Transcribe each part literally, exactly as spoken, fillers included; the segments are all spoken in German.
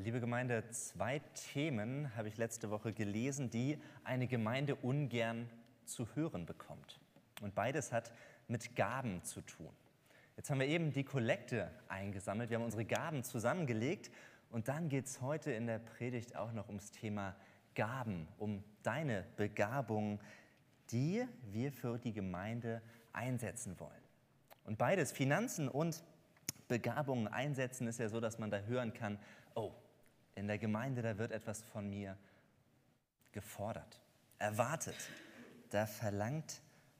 Liebe Gemeinde, zwei Themen habe ich letzte Woche gelesen, die eine Gemeinde ungern zu hören bekommt. Und beides hat mit Gaben zu tun. Jetzt haben wir eben die Kollekte eingesammelt, wir haben unsere Gaben zusammengelegt und dann geht es heute in der Predigt auch noch ums Thema Gaben, um deine Begabung, die wir für die Gemeinde einsetzen wollen. Und beides, Finanzen und Begabungen einsetzen, ist ja so, dass man da hören kann, oh, in der Gemeinde, da wird etwas von mir gefordert, erwartet. Da verlangt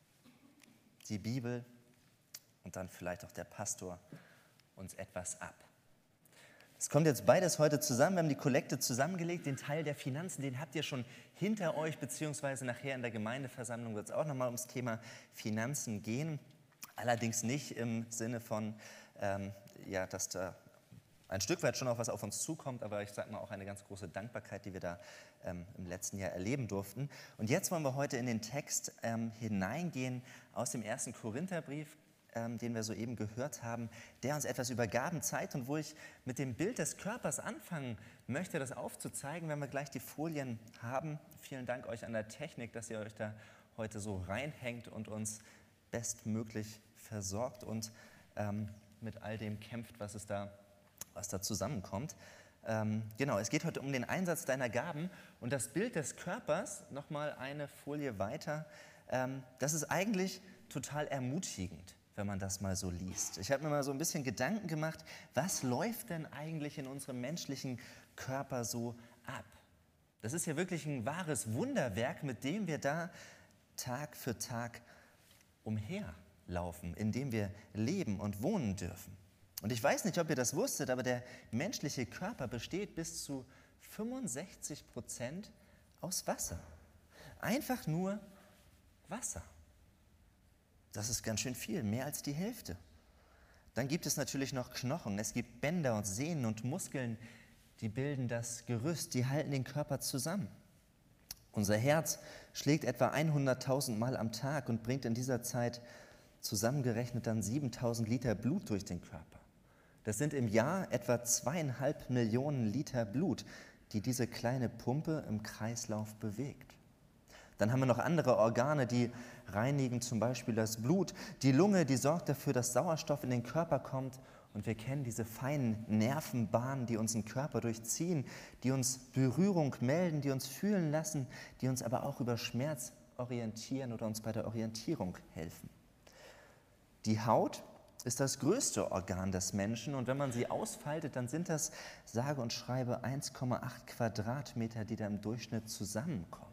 die Bibel und dann vielleicht auch der Pastor uns etwas ab. Es kommt jetzt beides heute zusammen. Wir haben die Kollekte zusammengelegt. Den Teil der Finanzen, den habt ihr schon hinter euch, beziehungsweise nachher in der Gemeindeversammlung wird es auch nochmal ums Thema Finanzen gehen. Allerdings nicht im Sinne von, ähm, ja, dass da ein Stück weit schon auch was auf uns zukommt, aber ich sage mal auch eine ganz große Dankbarkeit, die wir da ähm, im letzten Jahr erleben durften. Und jetzt wollen wir heute in den Text ähm, hineingehen aus dem ersten Korintherbrief, ähm, den wir soeben gehört haben, der uns etwas über Gaben zeigt und wo ich mit dem Bild des Körpers anfangen möchte, das aufzuzeigen, wenn wir gleich die Folien haben. Vielen Dank euch an der Technik, dass ihr euch da heute so reinhängt und uns bestmöglich versorgt und ähm, mit all dem kämpft, was es da was da zusammenkommt. Ähm, genau, es geht heute um den Einsatz deiner Gaben und das Bild des Körpers, nochmal eine Folie weiter, ähm, das ist eigentlich total ermutigend, wenn man das mal so liest. Ich habe mir mal so ein bisschen Gedanken gemacht, was läuft denn eigentlich in unserem menschlichen Körper so ab? Das ist ja wirklich ein wahres Wunderwerk, mit dem wir da Tag für Tag umherlaufen, in dem wir leben und wohnen dürfen. Und ich weiß nicht, ob ihr das wusstet, aber der menschliche Körper besteht bis zu fünfundsechzig Prozent aus Wasser. Einfach nur Wasser. Das ist ganz schön viel, mehr als die Hälfte. Dann gibt es natürlich noch Knochen. Es gibt Bänder und Sehnen und Muskeln, die bilden das Gerüst, die halten den Körper zusammen. Unser Herz schlägt etwa hunderttausend Mal am Tag und bringt in dieser Zeit zusammengerechnet dann siebentausend Liter Blut durch den Körper. Das sind im Jahr etwa zweieinhalb Millionen Liter Blut, die diese kleine Pumpe im Kreislauf bewegt. Dann haben wir noch andere Organe, die reinigen zum Beispiel das Blut. Die Lunge, die sorgt dafür, dass Sauerstoff in den Körper kommt. Und wir kennen diese feinen Nervenbahnen, die unseren Körper durchziehen, die uns Berührung melden, die uns fühlen lassen, die uns aber auch über Schmerz orientieren oder uns bei der Orientierung helfen. Die Haut ist das größte Organ des Menschen und wenn man sie ausfaltet, dann sind das sage und schreibe eins Komma acht Quadratmeter, die da im Durchschnitt zusammenkommen.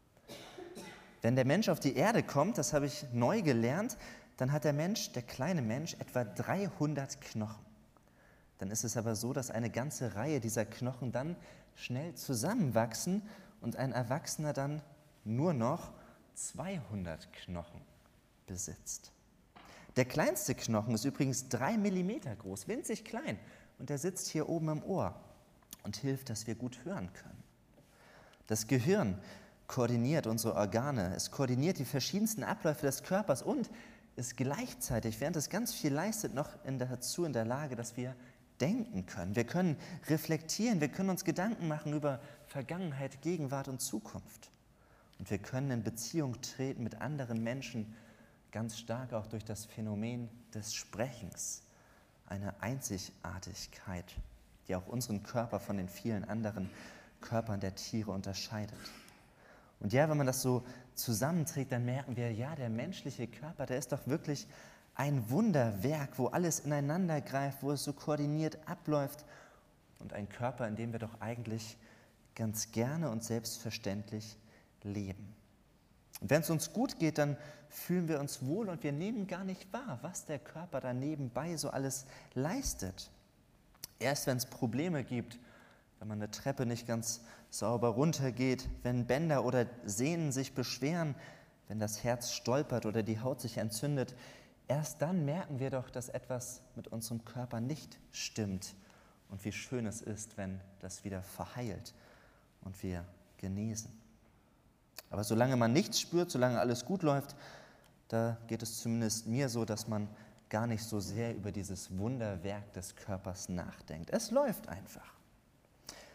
Wenn der Mensch auf die Erde kommt, das habe ich neu gelernt, dann hat der Mensch, der kleine Mensch, etwa dreihundert Knochen. Dann ist es aber so, dass eine ganze Reihe dieser Knochen dann schnell zusammenwachsen und ein Erwachsener dann nur noch zweihundert Knochen besitzt. Der kleinste Knochen ist übrigens drei Millimeter groß, winzig klein. Und der sitzt hier oben im Ohr und hilft, dass wir gut hören können. Das Gehirn koordiniert unsere Organe, es koordiniert die verschiedensten Abläufe des Körpers und ist gleichzeitig, während es ganz viel leistet, noch in dazu in der Lage, dass wir denken können. Wir können reflektieren, wir können uns Gedanken machen über Vergangenheit, Gegenwart und Zukunft. Und wir können in Beziehung treten mit anderen Menschen, ganz stark auch durch das Phänomen des Sprechens, eine Einzigartigkeit, die auch unseren Körper von den vielen anderen Körpern der Tiere unterscheidet. Und ja, wenn man das so zusammenträgt, dann merken wir, ja, der menschliche Körper, der ist doch wirklich ein Wunderwerk, wo alles ineinander greift, wo es so koordiniert abläuft und ein Körper, in dem wir doch eigentlich ganz gerne und selbstverständlich leben. Und wenn es uns gut geht, dann fühlen wir uns wohl und wir nehmen gar nicht wahr, was der Körper da nebenbei so alles leistet. Erst wenn es Probleme gibt, wenn man eine Treppe nicht ganz sauber runtergeht, wenn Bänder oder Sehnen sich beschweren, wenn das Herz stolpert oder die Haut sich entzündet, erst dann merken wir doch, dass etwas mit unserem Körper nicht stimmt und wie schön es ist, wenn das wieder verheilt und wir genesen. Aber solange man nichts spürt, solange alles gut läuft, da geht es zumindest mir so, dass man gar nicht so sehr über dieses Wunderwerk des Körpers nachdenkt. Es läuft einfach.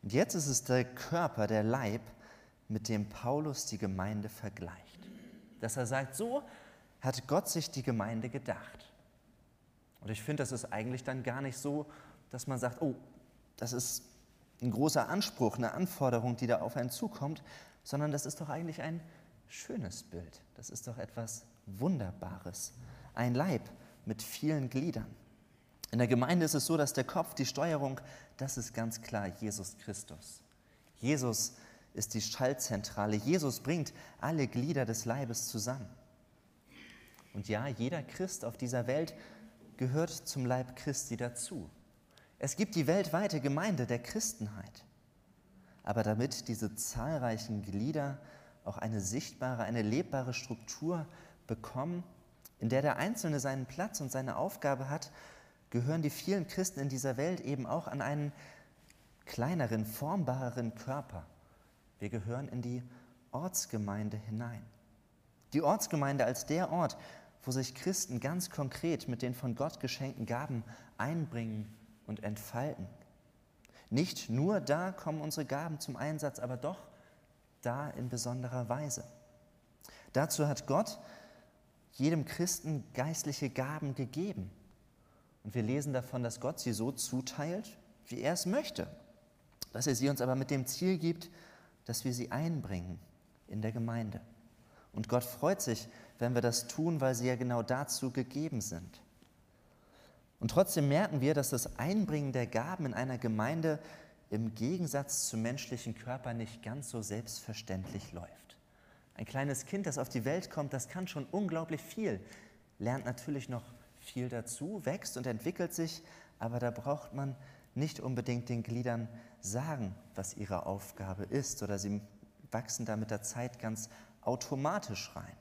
Und jetzt ist es der Körper, der Leib, mit dem Paulus die Gemeinde vergleicht. Dass er sagt, so hat Gott sich die Gemeinde gedacht. Und ich finde, das ist eigentlich dann gar nicht so, dass man sagt, oh, das ist ein großer Anspruch, eine Anforderung, die da auf einen zukommt, sondern das ist doch eigentlich ein schönes Bild. Das ist doch etwas Wunderbares. Ein Leib mit vielen Gliedern. In der Gemeinde ist es so, dass der Kopf, die Steuerung, das ist ganz klar Jesus Christus. Jesus ist die Schaltzentrale. Jesus bringt alle Glieder des Leibes zusammen. Und ja, jeder Christ auf dieser Welt gehört zum Leib Christi dazu. Es gibt die weltweite Gemeinde der Christenheit. Aber damit diese zahlreichen Glieder auch eine sichtbare, eine lebbare Struktur bekommen, in der der Einzelne seinen Platz und seine Aufgabe hat, gehören die vielen Christen in dieser Welt eben auch an einen kleineren, formbareren Körper. Wir gehören in die Ortsgemeinde hinein. Die Ortsgemeinde als der Ort, wo sich Christen ganz konkret mit den von Gott geschenkten Gaben einbringen und entfalten. Nicht nur da kommen unsere Gaben zum Einsatz, aber doch da in besonderer Weise. Dazu hat Gott jedem Christen geistliche Gaben gegeben. Und wir lesen davon, dass Gott sie so zuteilt, wie er es möchte. Dass er sie uns aber mit dem Ziel gibt, dass wir sie einbringen in der Gemeinde. Und Gott freut sich, wenn wir das tun, weil sie ja genau dazu gegeben sind. Und trotzdem merken wir, dass das Einbringen der Gaben in einer Gemeinde im Gegensatz zum menschlichen Körper nicht ganz so selbstverständlich läuft. Ein kleines Kind, das auf die Welt kommt, das kann schon unglaublich viel, lernt natürlich noch viel dazu, wächst und entwickelt sich, aber da braucht man nicht unbedingt den Gliedern sagen, was ihre Aufgabe ist, oder sie wachsen da mit der Zeit ganz automatisch rein.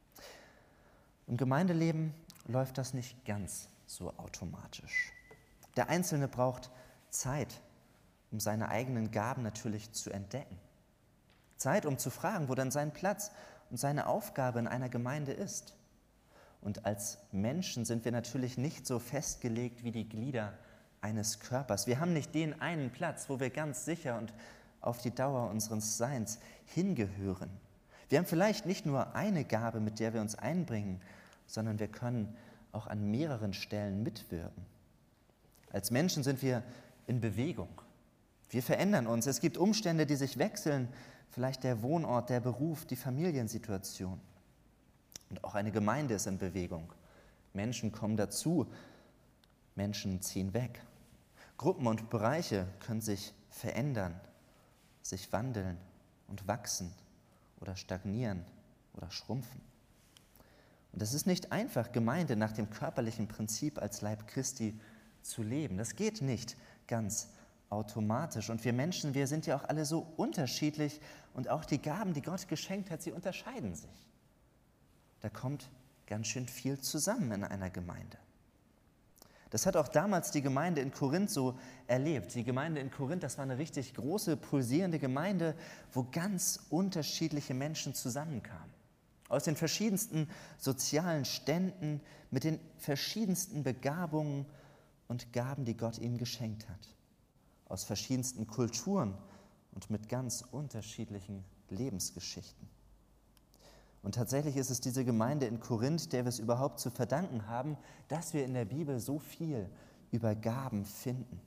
Im Gemeindeleben läuft das nicht ganz so automatisch. Der Einzelne braucht Zeit, um seine eigenen Gaben natürlich zu entdecken. Zeit, um zu fragen, wo denn sein Platz und seine Aufgabe in einer Gemeinde ist. Und als Menschen sind wir natürlich nicht so festgelegt wie die Glieder eines Körpers. Wir haben nicht den einen Platz, wo wir ganz sicher und auf die Dauer unseres Seins hingehören. Wir haben vielleicht nicht nur eine Gabe, mit der wir uns einbringen, sondern wir können auch an mehreren Stellen mitwirken. Als Menschen sind wir in Bewegung. Wir verändern uns. Es gibt Umstände, die sich wechseln, vielleicht der Wohnort, der Beruf, die Familiensituation. Und auch eine Gemeinde ist in Bewegung. Menschen kommen dazu, Menschen ziehen weg. Gruppen und Bereiche können sich verändern, sich wandeln und wachsen oder stagnieren oder schrumpfen. Und es ist nicht einfach, Gemeinde nach dem körperlichen Prinzip als Leib Christi zu leben. Das geht nicht ganz automatisch. Und wir Menschen, wir sind ja auch alle so unterschiedlich und auch die Gaben, die Gott geschenkt hat, sie unterscheiden sich. Da kommt ganz schön viel zusammen in einer Gemeinde. Das hat auch damals die Gemeinde in Korinth so erlebt. Die Gemeinde in Korinth, das war eine richtig große, pulsierende Gemeinde, wo ganz unterschiedliche Menschen zusammenkamen. Aus den verschiedensten sozialen Ständen, mit den verschiedensten Begabungen und Gaben, die Gott ihnen geschenkt hat. Aus verschiedensten Kulturen und mit ganz unterschiedlichen Lebensgeschichten. Und tatsächlich ist es diese Gemeinde in Korinth, der wir es überhaupt zu verdanken haben, dass wir in der Bibel so viel über Gaben finden.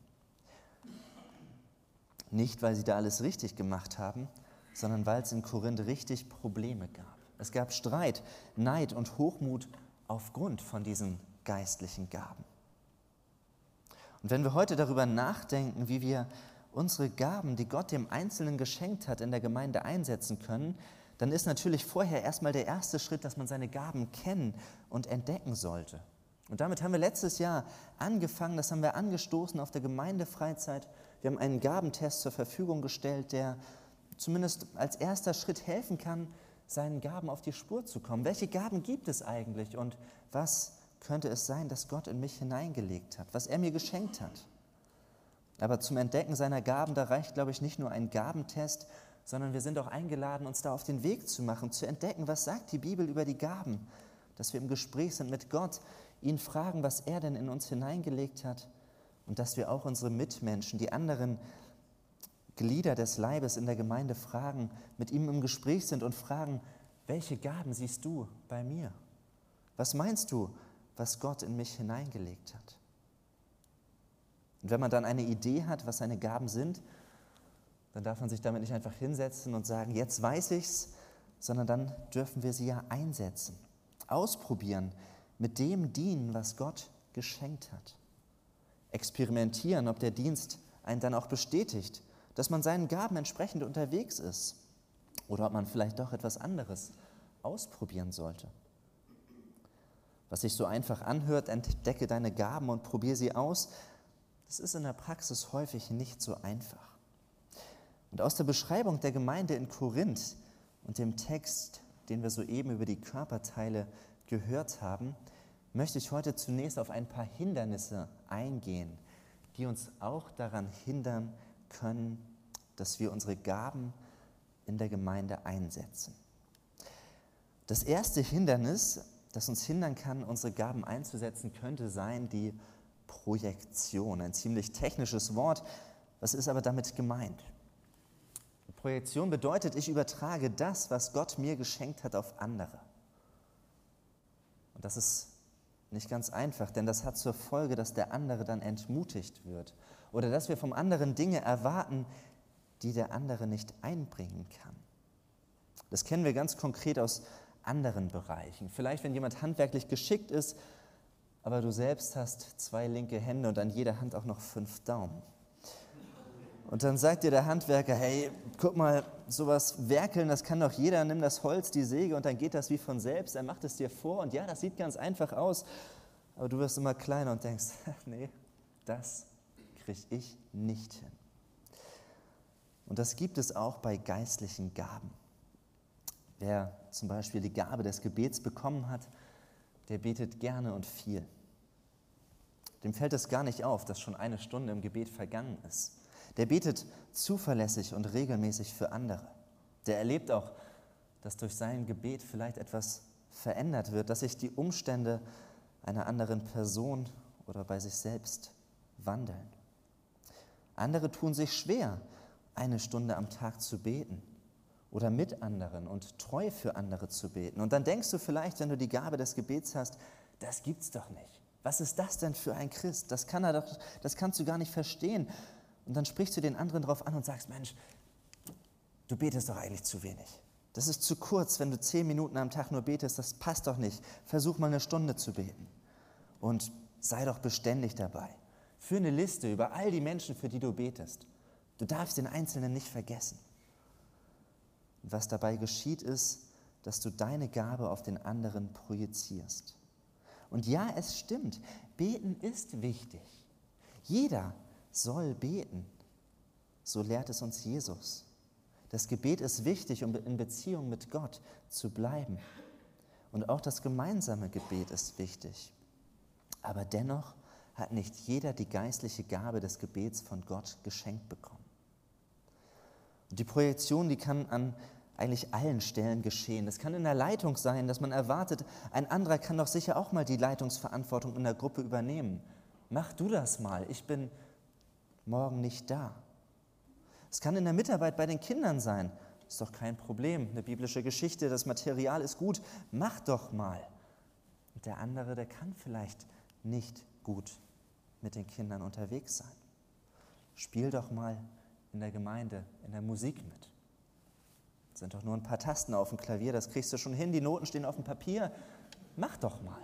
Nicht, weil sie da alles richtig gemacht haben, sondern weil es in Korinth richtig Probleme gab. Es gab Streit, Neid und Hochmut aufgrund von diesen geistlichen Gaben. Und wenn wir heute darüber nachdenken, wie wir unsere Gaben, die Gott dem Einzelnen geschenkt hat, in der Gemeinde einsetzen können, dann ist natürlich vorher erstmal der erste Schritt, dass man seine Gaben kennen und entdecken sollte. Und damit haben wir letztes Jahr angefangen, das haben wir angestoßen auf der Gemeindefreizeit. Wir haben einen Gabentest zur Verfügung gestellt, der zumindest als erster Schritt helfen kann, seinen Gaben auf die Spur zu kommen. Welche Gaben gibt es eigentlich und was könnte es sein, dass Gott in mich hineingelegt hat, was er mir geschenkt hat? Aber zum Entdecken seiner Gaben, da reicht, glaube ich, nicht nur ein Gabentest, sondern wir sind auch eingeladen, uns da auf den Weg zu machen, zu entdecken, was sagt die Bibel über die Gaben, dass wir im Gespräch sind mit Gott, ihn fragen, was er denn in uns hineingelegt hat und dass wir auch unsere Mitmenschen, die anderen Glieder des Leibes in der Gemeinde fragen, mit ihm im Gespräch sind und fragen, welche Gaben siehst du bei mir? Was meinst du, was Gott in mich hineingelegt hat? Und wenn man dann eine Idee hat, was seine Gaben sind, dann darf man sich damit nicht einfach hinsetzen und sagen, jetzt weiß ich's, sondern dann dürfen wir sie ja einsetzen, ausprobieren, mit dem dienen, was Gott geschenkt hat. Experimentieren, ob der Dienst einen dann auch bestätigt, dass man seinen Gaben entsprechend unterwegs ist oder ob man vielleicht doch etwas anderes ausprobieren sollte. Was sich so einfach anhört, entdecke deine Gaben und probiere sie aus, das ist in der Praxis häufig nicht so einfach. Und aus der Beschreibung der Gemeinde in Korinth und dem Text, den wir soeben über die Körperteile gehört haben, möchte ich heute zunächst auf ein paar Hindernisse eingehen, die uns auch daran hindern können, dass wir unsere Gaben in der Gemeinde einsetzen. Das erste Hindernis, das uns hindern kann, unsere Gaben einzusetzen, könnte sein die Projektion. Ein ziemlich technisches Wort. Was ist aber damit gemeint? Projektion bedeutet, ich übertrage das, was Gott mir geschenkt hat, auf andere. Und das ist nicht ganz einfach, denn das hat zur Folge, dass der andere dann entmutigt wird oder dass wir vom anderen Dinge erwarten, die der andere nicht einbringen kann. Das kennen wir ganz konkret aus anderen Bereichen. Vielleicht, wenn jemand handwerklich geschickt ist, aber du selbst hast zwei linke Hände und an jeder Hand auch noch fünf Daumen. Und dann sagt dir der Handwerker, hey, guck mal, sowas werkeln, das kann doch jeder, nimm das Holz, die Säge und dann geht das wie von selbst, er macht es dir vor und ja, das sieht ganz einfach aus, aber du wirst immer kleiner und denkst, nee, das kriege ich nicht hin. Und das gibt es auch bei geistlichen Gaben. Wer zum Beispiel die Gabe des Gebets bekommen hat, der betet gerne und viel. Dem fällt es gar nicht auf, dass schon eine Stunde im Gebet vergangen ist. Der betet zuverlässig und regelmäßig für andere. Der erlebt auch, dass durch sein Gebet vielleicht etwas verändert wird, dass sich die Umstände einer anderen Person oder bei sich selbst wandeln. Andere tun sich schwer, eine Stunde am Tag zu beten oder mit anderen und treu für andere zu beten. Und dann denkst du vielleicht, wenn du die Gabe des Gebets hast, das gibt's doch nicht. Was ist das denn für ein Christ? Das kann er doch, das kannst du gar nicht verstehen. Und dann sprichst du den anderen drauf an und sagst, Mensch, du betest doch eigentlich zu wenig. Das ist zu kurz, wenn du zehn Minuten am Tag nur betest, das passt doch nicht. Versuch mal eine Stunde zu beten. Und sei doch beständig dabei. Führ eine Liste über all die Menschen, für die du betest. Du darfst den Einzelnen nicht vergessen. Und was dabei geschieht, ist, dass du deine Gabe auf den anderen projizierst. Und ja, es stimmt, beten ist wichtig. Jeder soll beten. So lehrt es uns Jesus. Das Gebet ist wichtig, um in Beziehung mit Gott zu bleiben. Und auch das gemeinsame Gebet ist wichtig. Aber dennoch hat nicht jeder die geistliche Gabe des Gebets von Gott geschenkt bekommen. Und die Projektion, die kann an eigentlich allen Stellen geschehen. Das kann in der Leitung sein, dass man erwartet, ein anderer kann doch sicher auch mal die Leitungsverantwortung in der Gruppe übernehmen. Mach du das mal, ich bin morgen nicht da. Es kann in der Mitarbeit bei den Kindern sein. Ist doch kein Problem, eine biblische Geschichte, das Material ist gut, mach doch mal. Und der andere, der kann vielleicht nicht gut mit den Kindern unterwegs sein. Spiel doch mal in der Gemeinde, in der Musik mit. Das sind doch nur ein paar Tasten auf dem Klavier, das kriegst du schon hin, die Noten stehen auf dem Papier. Mach doch mal.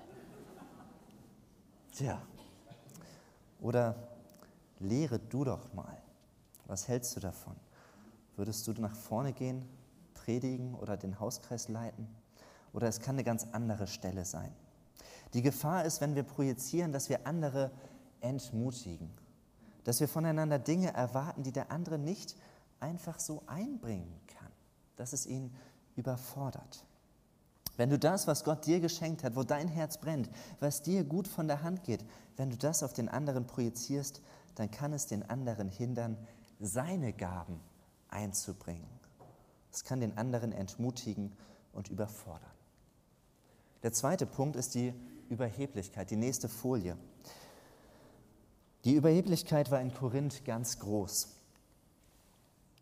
Tja. Oder lehre du doch mal. Was hältst du davon? Würdest du nach vorne gehen, predigen oder den Hauskreis leiten? Oder es kann eine ganz andere Stelle sein. Die Gefahr ist, wenn wir projizieren, dass wir andere entmutigen. Dass wir voneinander Dinge erwarten, die der andere nicht einfach so einbringen kann. Dass es ihn überfordert. Wenn du das, was Gott dir geschenkt hat, wo dein Herz brennt, was dir gut von der Hand geht, wenn du das auf den anderen projizierst, dann kann es den anderen hindern, seine Gaben einzubringen. Es kann den anderen entmutigen und überfordern. Der zweite Punkt ist die Überheblichkeit, die nächste Folie. Die Überheblichkeit war in Korinth ganz groß.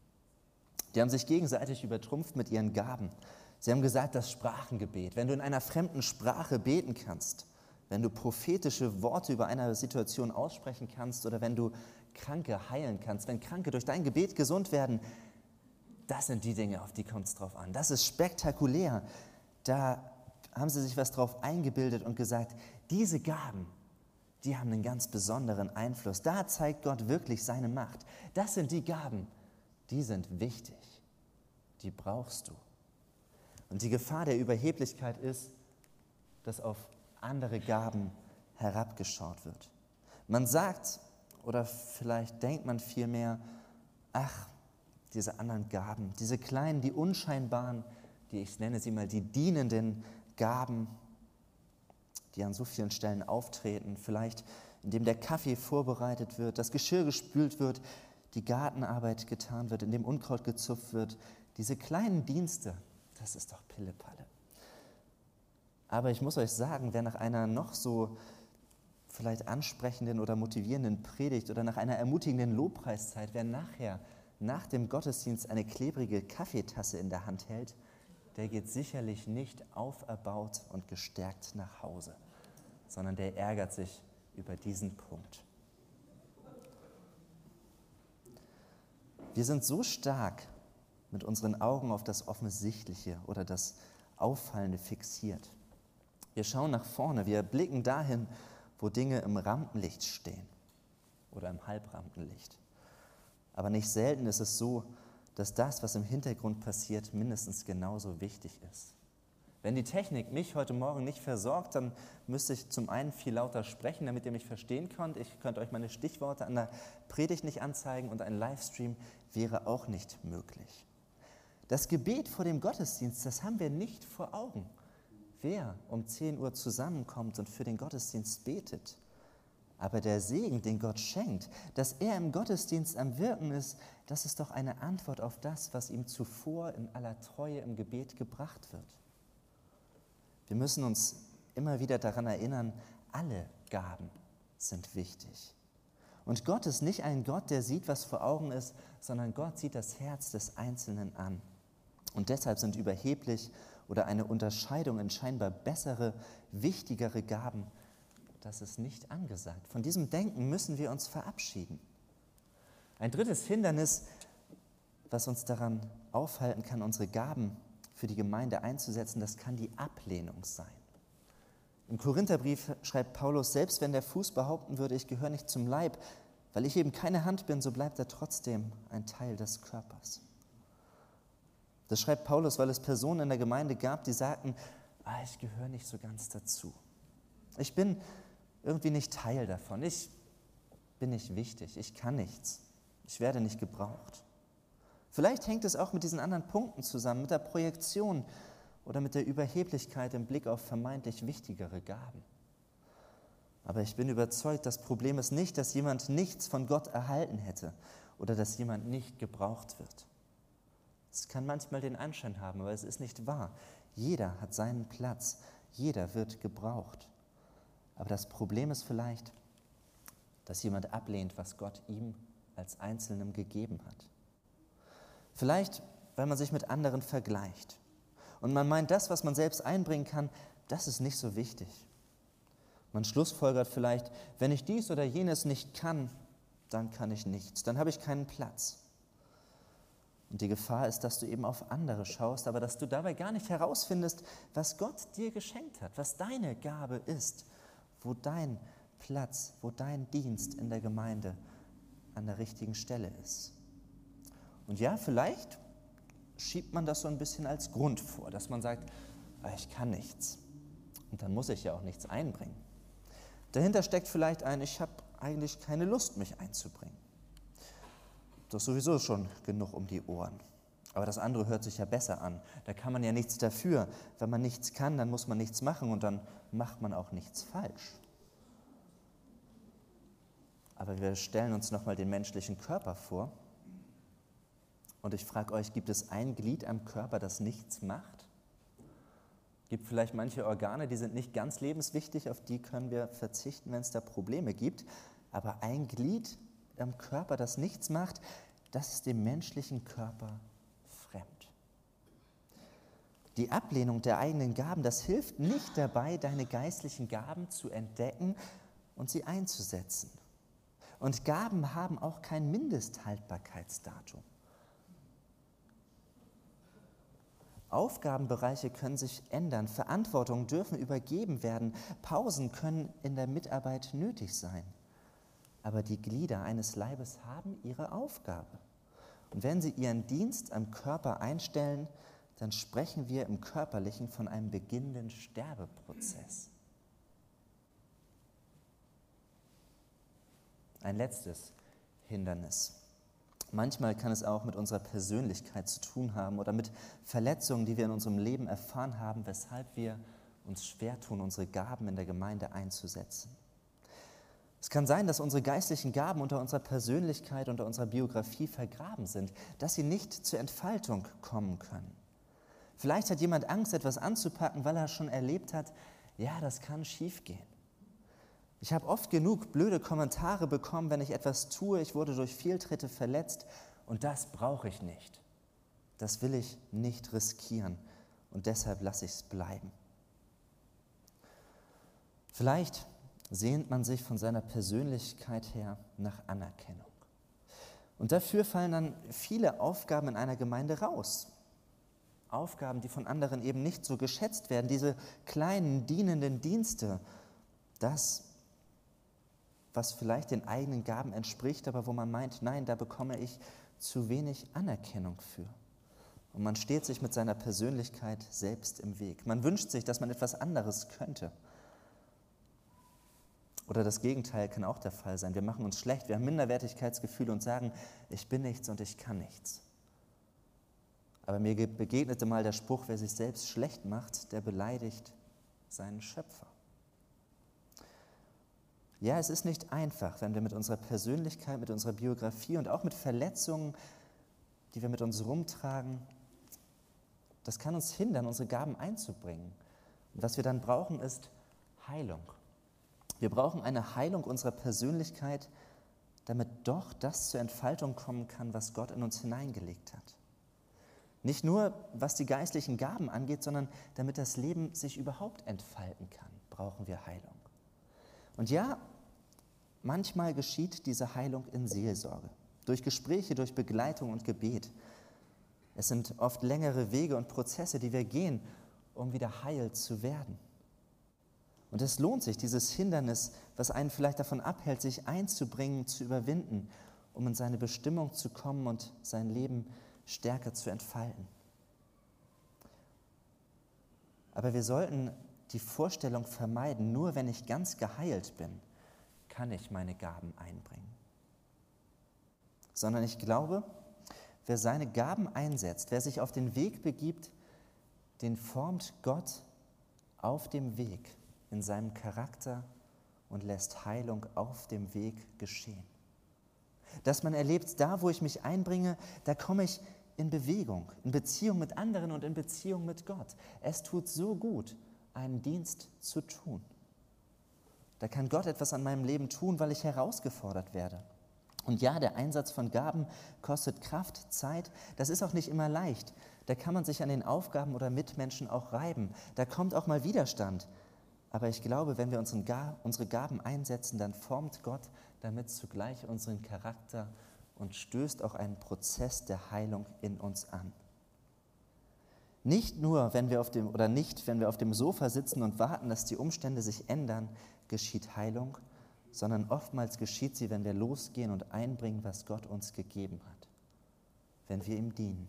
Die haben sich gegenseitig übertrumpft mit ihren Gaben. Sie haben gesagt, das Sprachengebet, wenn du in einer fremden Sprache beten kannst, wenn du prophetische Worte über eine Situation aussprechen kannst oder wenn du Kranke heilen kannst, wenn Kranke durch dein Gebet gesund werden, das sind die Dinge, auf die kommt es drauf an. Das ist spektakulär. Da haben sie sich was drauf eingebildet und gesagt, diese Gaben, die haben einen ganz besonderen Einfluss. Da zeigt Gott wirklich seine Macht. Das sind die Gaben, die sind wichtig. Die brauchst du. Und die Gefahr der Überheblichkeit ist, dass auf andere Gaben herabgeschaut wird. Man sagt, oder vielleicht denkt man vielmehr, ach, diese anderen Gaben, diese kleinen, die unscheinbaren, die, ich nenne sie mal, die dienenden Gaben, die an so vielen Stellen auftreten, vielleicht indem der Kaffee vorbereitet wird, das Geschirr gespült wird, die Gartenarbeit getan wird, indem Unkraut gezupft wird, diese kleinen Dienste, das ist doch Pillepalle. Aber ich muss euch sagen, wer nach einer noch so vielleicht ansprechenden oder motivierenden Predigt oder nach einer ermutigenden Lobpreiszeit, wer nachher nach dem Gottesdienst eine klebrige Kaffeetasse in der Hand hält, der geht sicherlich nicht auferbaut und gestärkt nach Hause, sondern der ärgert sich über diesen Punkt. Wir sind so stark mit unseren Augen auf das Offensichtliche oder das Auffallende fixiert. Wir schauen nach vorne, wir blicken dahin, wo Dinge im Rampenlicht stehen oder im Halbrampenlicht. Aber nicht selten ist es so, dass das, was im Hintergrund passiert, mindestens genauso wichtig ist. Wenn die Technik mich heute Morgen nicht versorgt, dann müsste ich zum einen viel lauter sprechen, damit ihr mich verstehen könnt. Ich könnte euch meine Stichworte an der Predigt nicht anzeigen und ein Livestream wäre auch nicht möglich. Das Gebet vor dem Gottesdienst, das haben wir nicht vor Augen. Wer um zehn Uhr zusammenkommt und für den Gottesdienst betet. Aber der Segen, den Gott schenkt, dass er im Gottesdienst am Wirken ist, das ist doch eine Antwort auf das, was ihm zuvor in aller Treue im Gebet gebracht wird. Wir müssen uns immer wieder daran erinnern, alle Gaben sind wichtig. Und Gott ist nicht ein Gott, der sieht, was vor Augen ist, sondern Gott sieht das Herz des Einzelnen an. Und deshalb sind überheblich oder eine Unterscheidung in scheinbar bessere, wichtigere Gaben, das ist nicht angesagt. Von diesem Denken müssen wir uns verabschieden. Ein drittes Hindernis, was uns daran aufhalten kann, unsere Gaben für die Gemeinde einzusetzen, das kann die Ablehnung sein. Im Korintherbrief schreibt Paulus, selbst wenn der Fuß behaupten würde, ich gehöre nicht zum Leib, weil ich eben keine Hand bin, so bleibt er trotzdem ein Teil des Körpers. Das schreibt Paulus, weil es Personen in der Gemeinde gab, die sagten, ah, ich gehöre nicht so ganz dazu. Ich bin irgendwie nicht Teil davon. Ich bin nicht wichtig. Ich kann nichts. Ich werde nicht gebraucht. Vielleicht hängt es auch mit diesen anderen Punkten zusammen, mit der Projektion oder mit der Überheblichkeit im Blick auf vermeintlich wichtigere Gaben. Aber ich bin überzeugt, das Problem ist nicht, dass jemand nichts von Gott erhalten hätte oder dass jemand nicht gebraucht wird. Es kann manchmal den Anschein haben, aber es ist nicht wahr. Jeder hat seinen Platz, jeder wird gebraucht. Aber das Problem ist vielleicht, dass jemand ablehnt, was Gott ihm als Einzelnem gegeben hat. Vielleicht, weil man sich mit anderen vergleicht. Und man meint, das, was man selbst einbringen kann, das ist nicht so wichtig. Man schlussfolgert vielleicht, wenn ich dies oder jenes nicht kann, dann kann ich nichts, dann habe ich keinen Platz. Und die Gefahr ist, dass du eben auf andere schaust, aber dass du dabei gar nicht herausfindest, was Gott dir geschenkt hat, was deine Gabe ist, wo dein Platz, wo dein Dienst in der Gemeinde an der richtigen Stelle ist. Und ja, vielleicht schiebt man das so ein bisschen als Grund vor, dass man sagt, ich kann nichts. Und dann muss ich ja auch nichts einbringen. Dahinter steckt vielleicht ein, ich habe eigentlich keine Lust, mich einzubringen. Das ist sowieso schon genug um die Ohren. Aber das andere hört sich ja besser an. Da kann man ja nichts dafür. Wenn man nichts kann, dann muss man nichts machen und dann macht man auch nichts falsch. Aber wir stellen uns nochmal den menschlichen Körper vor. Und ich frage euch, gibt es ein Glied am Körper, das nichts macht? Gibt vielleicht manche Organe, die sind nicht ganz lebenswichtig, auf die können wir verzichten, wenn es da Probleme gibt. Aber ein Glied am Körper, das nichts macht, das ist dem menschlichen Körper Die Ablehnung der eigenen Gaben, das hilft nicht dabei, deine geistlichen Gaben zu entdecken und sie einzusetzen. Und Gaben haben auch kein Mindesthaltbarkeitsdatum. Aufgabenbereiche können sich ändern, Verantwortungen dürfen übergeben werden, Pausen können in der Mitarbeit nötig sein. Aber die Glieder eines Leibes haben ihre Aufgabe. Und wenn sie ihren Dienst am Körper einstellen, dann sprechen wir im Körperlichen von einem beginnenden Sterbeprozess. Ein letztes Hindernis. Manchmal kann es auch mit unserer Persönlichkeit zu tun haben oder mit Verletzungen, die wir in unserem Leben erfahren haben, weshalb wir uns schwer tun, unsere Gaben in der Gemeinde einzusetzen. Es kann sein, dass unsere geistlichen Gaben unter unserer Persönlichkeit, unter unserer Biografie vergraben sind, dass sie nicht zur Entfaltung kommen können. Vielleicht hat jemand Angst, etwas anzupacken, weil er schon erlebt hat, ja, das kann schiefgehen. Ich habe oft genug blöde Kommentare bekommen, wenn ich etwas tue, ich wurde durch Fehltritte verletzt und das brauche ich nicht. Das will ich nicht riskieren und deshalb lasse ich es bleiben. Vielleicht sehnt man sich von seiner Persönlichkeit her nach Anerkennung. Und dafür fallen dann viele Aufgaben in einer Gemeinde raus. Aufgaben, die von anderen eben nicht so geschätzt werden, diese kleinen dienenden Dienste, das, was vielleicht den eigenen Gaben entspricht, aber wo man meint, nein, da bekomme ich zu wenig Anerkennung für. Und man steht sich mit seiner Persönlichkeit selbst im Weg. Man wünscht sich, dass man etwas anderes könnte. Oder das Gegenteil kann auch der Fall sein. Wir machen uns schlecht, wir haben Minderwertigkeitsgefühle und sagen, ich bin nichts und ich kann nichts. Aber mir begegnete mal der Spruch, wer sich selbst schlecht macht, der beleidigt seinen Schöpfer. Ja, es ist nicht einfach, wenn wir mit unserer Persönlichkeit, mit unserer Biografie und auch mit Verletzungen, die wir mit uns rumtragen, das kann uns hindern, unsere Gaben einzubringen. Und was wir dann brauchen, ist Heilung. Wir brauchen eine Heilung unserer Persönlichkeit, damit doch das zur Entfaltung kommen kann, was Gott in uns hineingelegt hat. Nicht nur, was die geistlichen Gaben angeht, sondern damit das Leben sich überhaupt entfalten kann, brauchen wir Heilung. Und ja, manchmal geschieht diese Heilung in Seelsorge, durch Gespräche, durch Begleitung und Gebet. Es sind oft längere Wege und Prozesse, die wir gehen, um wieder heil zu werden. Und es lohnt sich, dieses Hindernis, was einen vielleicht davon abhält, sich einzubringen, zu überwinden, um in seine Bestimmung zu kommen und sein Leben stärker zu entfalten. Aber wir sollten die Vorstellung vermeiden, nur wenn ich ganz geheilt bin, kann ich meine Gaben einbringen. Sondern ich glaube, wer seine Gaben einsetzt, wer sich auf den Weg begibt, den formt Gott auf dem Weg in seinem Charakter und lässt Heilung auf dem Weg geschehen. Dass man erlebt, da wo ich mich einbringe, da komme ich in Bewegung, in Beziehung mit anderen und in Beziehung mit Gott. Es tut so gut, einen Dienst zu tun. Da kann Gott etwas an meinem Leben tun, weil ich herausgefordert werde. Und ja, der Einsatz von Gaben kostet Kraft, Zeit. Das ist auch nicht immer leicht. Da kann man sich an den Aufgaben oder Mitmenschen auch reiben. Da kommt auch mal Widerstand. Aber ich glaube, wenn wir unsere Gaben einsetzen, dann formt Gott damit zugleich unseren Charakter und stößt auch einen Prozess der Heilung in uns an. Nicht nur, wenn wir auf dem, oder nicht, wenn wir auf dem Sofa sitzen und warten, dass die Umstände sich ändern, geschieht Heilung, sondern oftmals geschieht sie, wenn wir losgehen und einbringen, was Gott uns gegeben hat, wenn wir ihm dienen.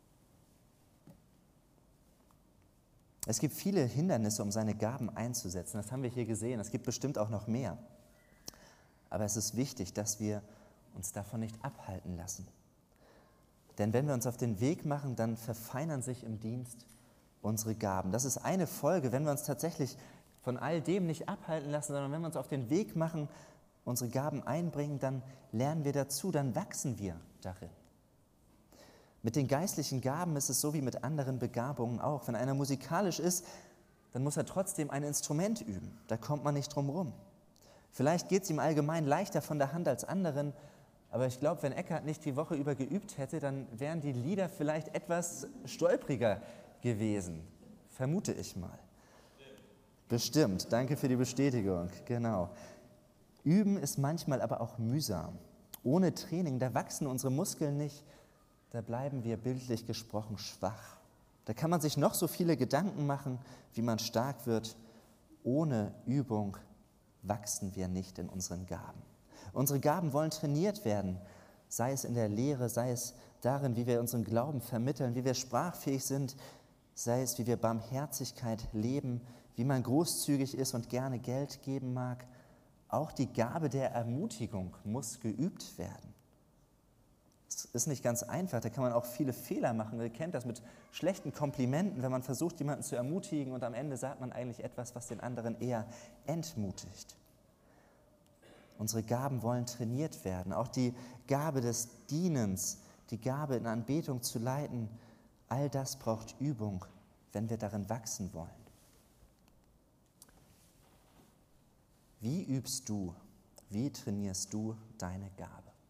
Es gibt viele Hindernisse, um seine Gaben einzusetzen. Das haben wir hier gesehen. Es gibt bestimmt auch noch mehr. Aber es ist wichtig, dass wir uns davon nicht abhalten lassen. Denn wenn wir uns auf den Weg machen, dann verfeinern sich im Dienst unsere Gaben. Das ist eine Folge, wenn wir uns tatsächlich von all dem nicht abhalten lassen, sondern wenn wir uns auf den Weg machen, unsere Gaben einbringen, dann lernen wir dazu, dann wachsen wir darin. Mit den geistlichen Gaben ist es so wie mit anderen Begabungen auch. Wenn einer musikalisch ist, dann muss er trotzdem ein Instrument üben. Da kommt man nicht drum rum. Vielleicht geht es ihm allgemein leichter von der Hand als anderen, aber ich glaube, wenn Eckhart nicht die Woche über geübt hätte, dann wären die Lieder vielleicht etwas stolpriger gewesen. Vermute ich mal. Bestimmt, danke für die Bestätigung, genau. Üben ist manchmal aber auch mühsam. Ohne Training, da wachsen unsere Muskeln nicht, da bleiben wir bildlich gesprochen schwach. Da kann man sich noch so viele Gedanken machen, wie man stark wird. Ohne Übung wachsen wir nicht in unseren Gaben. Unsere Gaben wollen trainiert werden, sei es in der Lehre, sei es darin, wie wir unseren Glauben vermitteln, wie wir sprachfähig sind, sei es, wie wir Barmherzigkeit leben, wie man großzügig ist und gerne Geld geben mag. Auch die Gabe der Ermutigung muss geübt werden. Es ist nicht ganz einfach, da kann man auch viele Fehler machen. Ihr kennt das mit schlechten Komplimenten, wenn man versucht, jemanden zu ermutigen und am Ende sagt man eigentlich etwas, was den anderen eher entmutigt. Unsere Gaben wollen trainiert werden. Auch die Gabe des Dienens, die Gabe in Anbetung zu leiten, all das braucht Übung, wenn wir darin wachsen wollen. Wie übst du, wie trainierst du deine Gabe?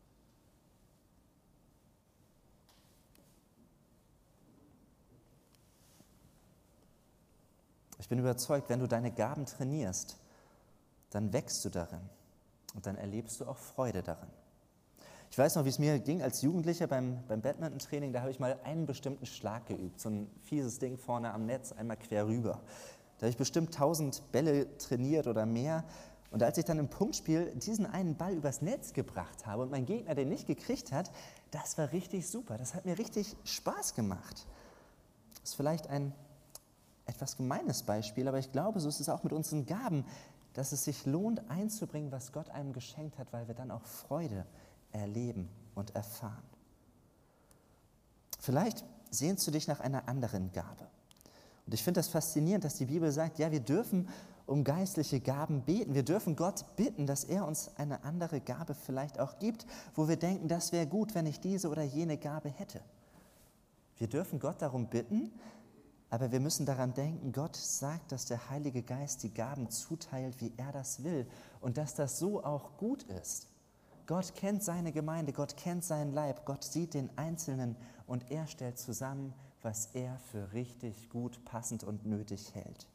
Ich bin überzeugt, wenn du deine Gaben trainierst, dann wächst du darin und dann erlebst du auch Freude darin. Ich weiß noch, wie es mir ging als Jugendlicher beim, beim Badminton-Training, da habe ich mal einen bestimmten Schlag geübt, so ein fieses Ding vorne am Netz, einmal quer rüber. Da habe ich bestimmt tausend Bälle trainiert oder mehr. Und als ich dann im Punktspiel diesen einen Ball übers Netz gebracht habe und mein Gegner den nicht gekriegt hat, das war richtig super. Das hat mir richtig Spaß gemacht. Das ist vielleicht ein etwas gemeines Beispiel, aber ich glaube, so ist es auch mit unseren Gaben, dass es sich lohnt, einzubringen, was Gott einem geschenkt hat, weil wir dann auch Freude erleben und erfahren. Vielleicht sehnst du dich nach einer anderen Gabe. Und ich finde das faszinierend, dass die Bibel sagt, ja, wir dürfen um geistliche Gaben beten. Wir dürfen Gott bitten, dass er uns eine andere Gabe vielleicht auch gibt, wo wir denken, das wäre gut, wenn ich diese oder jene Gabe hätte. Wir dürfen Gott darum bitten, aber wir müssen daran denken, Gott sagt, dass der Heilige Geist die Gaben zuteilt, wie er das will und dass das so auch gut ist. Gott kennt seine Gemeinde, Gott kennt seinen Leib, Gott sieht den Einzelnen und er stellt zusammen, was er für richtig, gut, passend und nötig hält.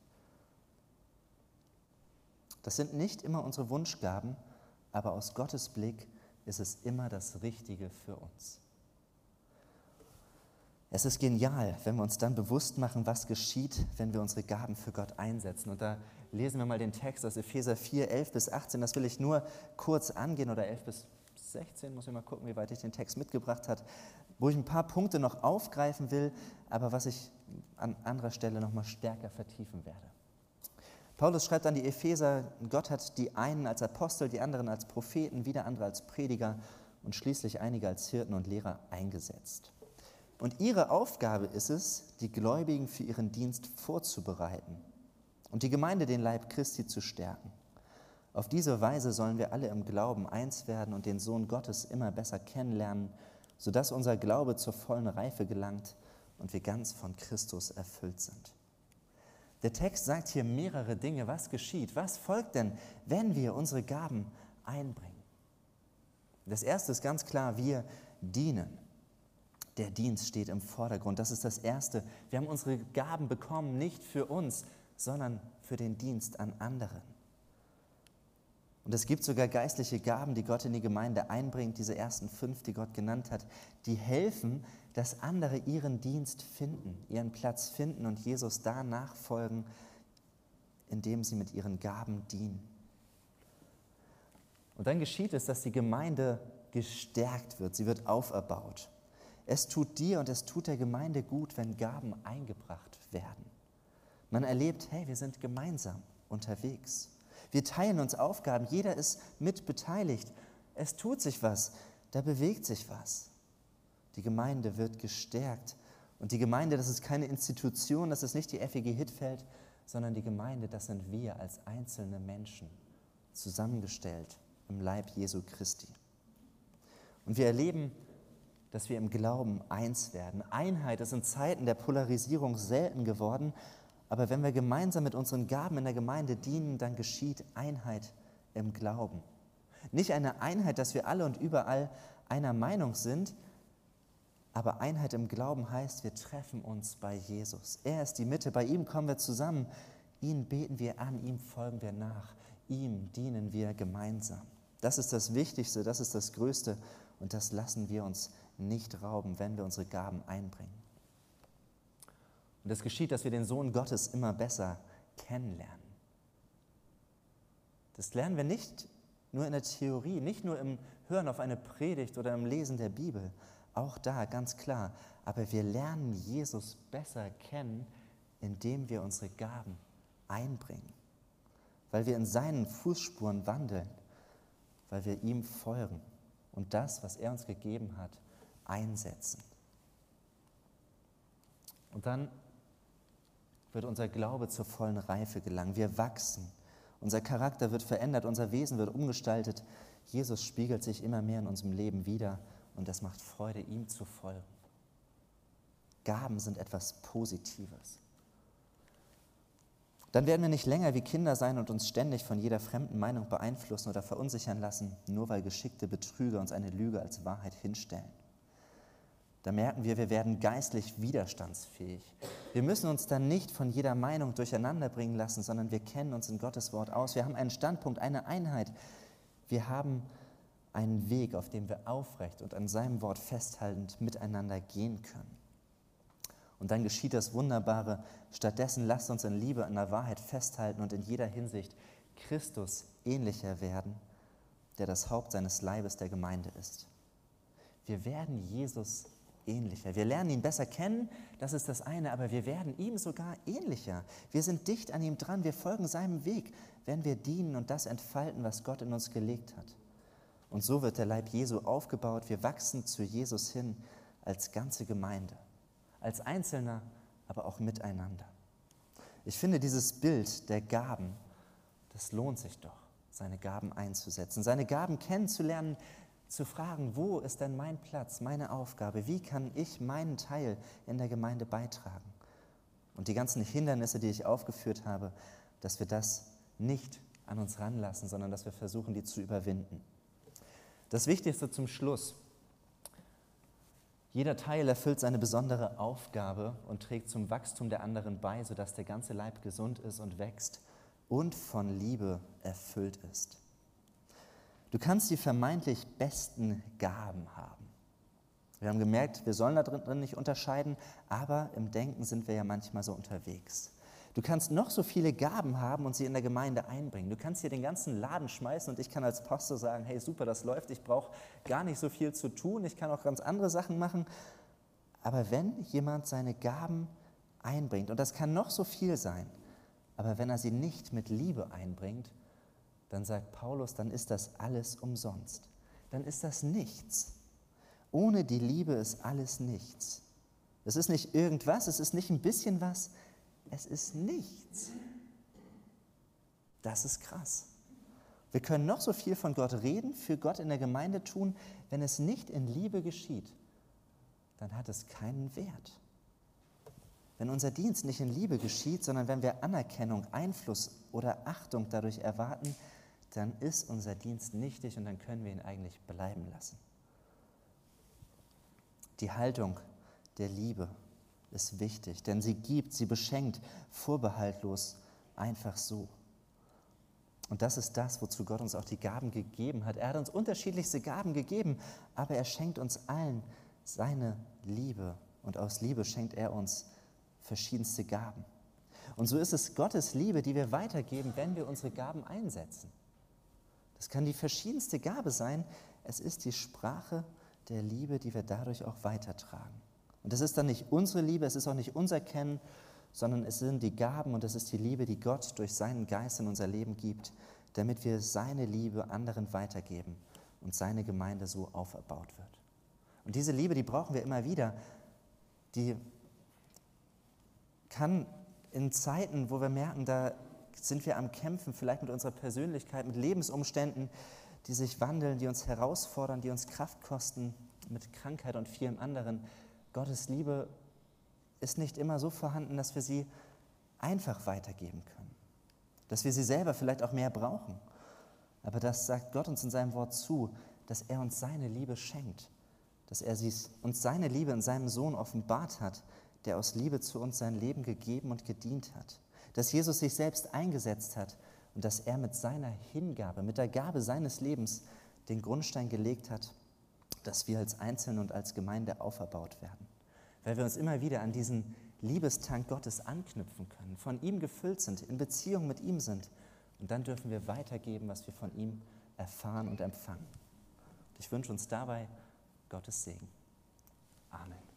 Das sind nicht immer unsere Wunschgaben, aber aus Gottes Blick ist es immer das Richtige für uns. Es ist genial, wenn wir uns dann bewusst machen, was geschieht, wenn wir unsere Gaben für Gott einsetzen. Und da lesen wir mal den Text aus Epheser vier, elf bis achtzehn. Das will ich nur kurz angehen, oder elf bis sechzehn, muss ich mal gucken, wie weit ich den Text mitgebracht habe, wo ich ein paar Punkte noch aufgreifen will, aber was ich an anderer Stelle noch mal stärker vertiefen werde. Paulus schreibt an die Epheser, Gott hat die einen als Apostel, die anderen als Propheten, wieder andere als Prediger und schließlich einige als Hirten und Lehrer eingesetzt. Und ihre Aufgabe ist es, die Gläubigen für ihren Dienst vorzubereiten und die Gemeinde, den Leib Christi, zu stärken. Auf diese Weise sollen wir alle im Glauben eins werden und den Sohn Gottes immer besser kennenlernen, sodass unser Glaube zur vollen Reife gelangt und wir ganz von Christus erfüllt sind. Der Text sagt hier mehrere Dinge. Was geschieht? Was folgt denn, wenn wir unsere Gaben einbringen? Das erste ist ganz klar, wir dienen. Der Dienst steht im Vordergrund. Das ist das Erste. Wir haben unsere Gaben bekommen, nicht für uns, sondern für den Dienst an anderen. Und es gibt sogar geistliche Gaben, die Gott in die Gemeinde einbringt, diese ersten fünf, die Gott genannt hat, die helfen, dass andere ihren Dienst finden, ihren Platz finden und Jesus da nachfolgen, indem sie mit ihren Gaben dienen. Und dann geschieht es, dass die Gemeinde gestärkt wird, sie wird auferbaut. Es tut dir und es tut der Gemeinde gut, wenn Gaben eingebracht werden. Man erlebt, hey, wir sind gemeinsam unterwegs. Wir teilen uns Aufgaben, jeder ist mit beteiligt. Es tut sich was, da bewegt sich was. Die Gemeinde wird gestärkt. Und die Gemeinde, das ist keine Institution, das ist nicht die F E G Hittfeld, sondern die Gemeinde, das sind wir als einzelne Menschen, zusammengestellt im Leib Jesu Christi. Und wir erleben, dass wir im Glauben eins werden. Einheit ist in Zeiten der Polarisierung selten geworden, aber wenn wir gemeinsam mit unseren Gaben in der Gemeinde dienen, dann geschieht Einheit im Glauben. Nicht eine Einheit, dass wir alle und überall einer Meinung sind, Aber Einheit im Glauben heißt, wir treffen uns bei Jesus. Er ist die Mitte, bei ihm kommen wir zusammen. Ihn beten wir an, ihm folgen wir nach, ihm dienen wir gemeinsam. Das ist das Wichtigste, das ist das Größte und das lassen wir uns nicht rauben, wenn wir unsere Gaben einbringen. Und es geschieht, dass wir den Sohn Gottes immer besser kennenlernen. Das lernen wir nicht nur in der Theorie, nicht nur im Hören auf eine Predigt oder im Lesen der Bibel, auch da ganz klar, aber wir lernen Jesus besser kennen, indem wir unsere Gaben einbringen, weil wir in seinen Fußspuren wandeln, weil wir ihm folgen und das, was er uns gegeben hat, einsetzen. Und dann wird unser Glaube zur vollen Reife gelangen. Wir wachsen, unser Charakter wird verändert, unser Wesen wird umgestaltet. Jesus spiegelt sich immer mehr in unserem Leben wider und das macht Freude, ihm zu folgen. Gaben sind etwas Positives. Dann werden wir nicht länger wie Kinder sein und uns ständig von jeder fremden Meinung beeinflussen oder verunsichern lassen, nur weil geschickte Betrüger uns eine Lüge als Wahrheit hinstellen. Da merken wir, wir werden geistlich widerstandsfähig. Wir müssen uns dann nicht von jeder Meinung durcheinander bringen lassen, sondern wir kennen uns in Gottes Wort aus. Wir haben einen Standpunkt, eine Einheit. Wir haben einen Weg, auf dem wir aufrecht und an seinem Wort festhaltend miteinander gehen können. Und dann geschieht das Wunderbare. Stattdessen lasst uns in Liebe an der Wahrheit festhalten und in jeder Hinsicht Christus ähnlicher werden, der das Haupt seines Leibes der Gemeinde ist. Wir werden Jesus ähnlicher. Wir lernen ihn besser kennen, das ist das eine, aber wir werden ihm sogar ähnlicher. Wir sind dicht an ihm dran, wir folgen seinem Weg, wenn wir dienen und das entfalten, was Gott in uns gelegt hat. Und so wird der Leib Jesu aufgebaut, wir wachsen zu Jesus hin als ganze Gemeinde. Als Einzelner, aber auch miteinander. Ich finde dieses Bild der Gaben, das lohnt sich doch, seine Gaben einzusetzen, seine Gaben kennenzulernen, zu fragen, wo ist denn mein Platz, meine Aufgabe, wie kann ich meinen Teil in der Gemeinde beitragen? Und die ganzen Hindernisse, die ich aufgeführt habe, dass wir das nicht an uns ranlassen, sondern dass wir versuchen, die zu überwinden. Das Wichtigste zum Schluss. Jeder Teil erfüllt seine besondere Aufgabe und trägt zum Wachstum der anderen bei, sodass der ganze Leib gesund ist und wächst und von Liebe erfüllt ist. Du kannst die vermeintlich besten Gaben haben. Wir haben gemerkt, wir sollen da drin nicht unterscheiden, aber im Denken sind wir ja manchmal so unterwegs. Du kannst noch so viele Gaben haben und sie in der Gemeinde einbringen. Du kannst hier den ganzen Laden schmeißen und ich kann als Pastor sagen, hey super, das läuft, ich brauche gar nicht so viel zu tun, ich kann auch ganz andere Sachen machen. Aber wenn jemand seine Gaben einbringt, und das kann noch so viel sein, aber wenn er sie nicht mit Liebe einbringt, dann sagt Paulus, dann ist das alles umsonst. Dann ist das nichts. Ohne die Liebe ist alles nichts. Es ist nicht irgendwas, es ist nicht ein bisschen was, es ist nichts. Das ist krass. Wir können noch so viel von Gott reden, für Gott in der Gemeinde tun, wenn es nicht in Liebe geschieht, dann hat es keinen Wert. Wenn unser Dienst nicht in Liebe geschieht, sondern wenn wir Anerkennung, Einfluss oder Achtung dadurch erwarten, dann ist unser Dienst nichtig und dann können wir ihn eigentlich bleiben lassen. Die Haltung der Liebe ist wichtig, denn sie gibt, sie beschenkt, vorbehaltlos, einfach so. Und das ist das, wozu Gott uns auch die Gaben gegeben hat. Er hat uns unterschiedlichste Gaben gegeben, aber er schenkt uns allen seine Liebe und aus Liebe schenkt er uns verschiedenste Gaben. Und so ist es Gottes Liebe, die wir weitergeben, wenn wir unsere Gaben einsetzen. Das kann die verschiedenste Gabe sein, es ist die Sprache der Liebe, die wir dadurch auch weitertragen. Und das ist dann nicht unsere Liebe, es ist auch nicht unser Kennen, sondern es sind die Gaben und es ist die Liebe, die Gott durch seinen Geist in unser Leben gibt, damit wir seine Liebe anderen weitergeben und seine Gemeinde so auferbaut wird. Und diese Liebe, die brauchen wir immer wieder, die kann in Zeiten, wo wir merken, da sind wir am Kämpfen, vielleicht mit unserer Persönlichkeit, mit Lebensumständen, die sich wandeln, die uns herausfordern, die uns Kraft kosten, mit Krankheit und vielem anderen. Gottes Liebe ist nicht immer so vorhanden, dass wir sie einfach weitergeben können, dass wir sie selber vielleicht auch mehr brauchen. Aber das sagt Gott uns in seinem Wort zu, dass er uns seine Liebe schenkt, dass er uns seine Liebe in seinem Sohn offenbart hat, der aus Liebe zu uns sein Leben gegeben und gedient hat, dass Jesus sich selbst eingesetzt hat und dass er mit seiner Hingabe, mit der Gabe seines Lebens den Grundstein gelegt hat, dass wir als Einzelne und als Gemeinde auferbaut werden, weil wir uns immer wieder an diesen Liebestank Gottes anknüpfen können, von ihm gefüllt sind, in Beziehung mit ihm sind und dann dürfen wir weitergeben, was wir von ihm erfahren und empfangen. Und ich wünsche uns dabei Gottes Segen. Amen.